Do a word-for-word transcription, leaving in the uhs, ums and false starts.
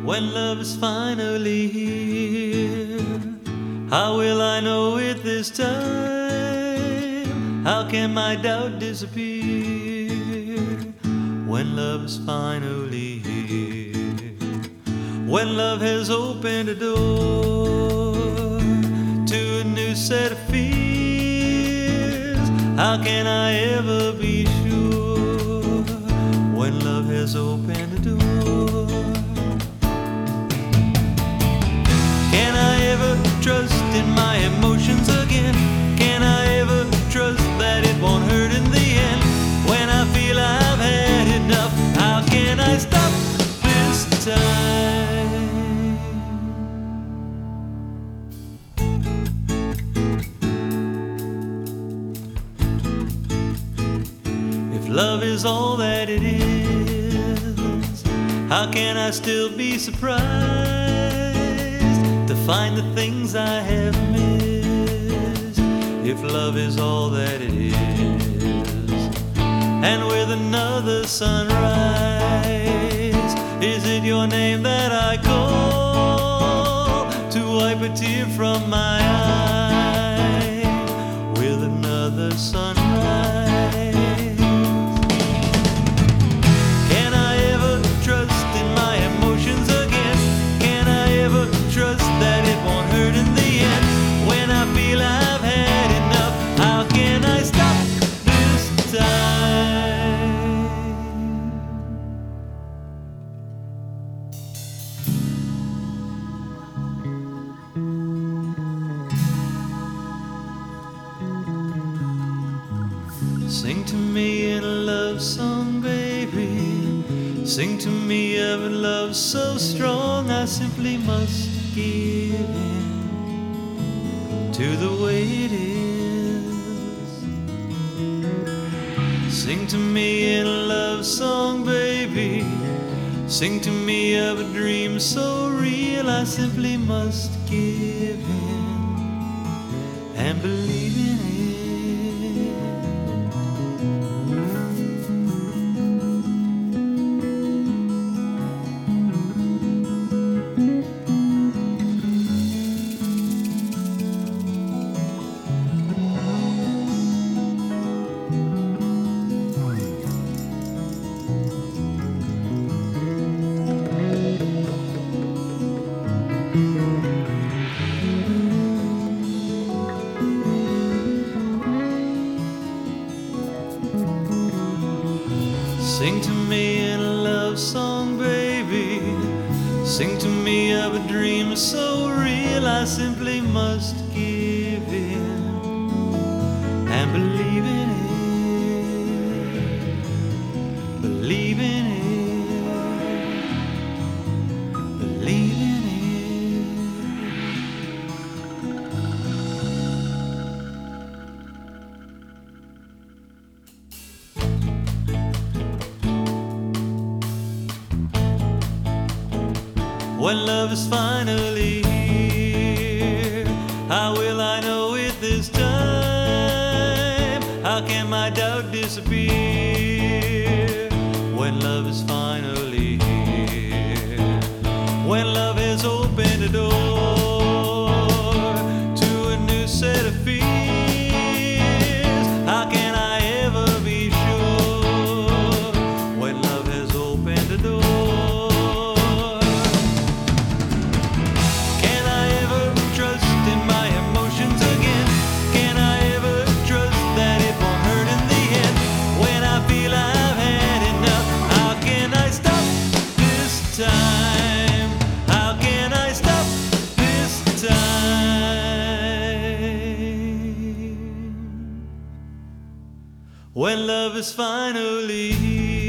when love is finally here. How will I know it this time? How can my doubt disappear when love is finally here? When love has opened a door to a new set of fears, how can I ever be sure when love has opened a door? Can I ever trust in my emotions again? Can I ever trust that it won't hurt in the end? When I feel I've had enough, how can I stop this time? If love is all that it is, how can I still be surprised to find the things I have missed? If love is all that it is, and with another sunrise, is it your name that I call to wipe a tear from my eye? With another sunrise, can I ever trust in my emotions again? Can I ever trust that it won't hurt in the end? When I feel I've had enough, how can I stop this time? Sing to me in a love song, baby. Sing to me of a love so strong, I simply must give in to the way it is. Sing to me in a love song, baby. Sing to me of a dream so real, I simply must give in and believe in it. Sing to me in a love song, baby. Sing to me of a dream so real, I simply must give in and believe in it. Believe in it. Believe in it. When love is finally here, how will I know it this time? How can my doubt disappear when love is finally here? When love has opened a door to a new set of fears, how can I ever be sure when love has opened a door? How can I stop this time? When love is finally here.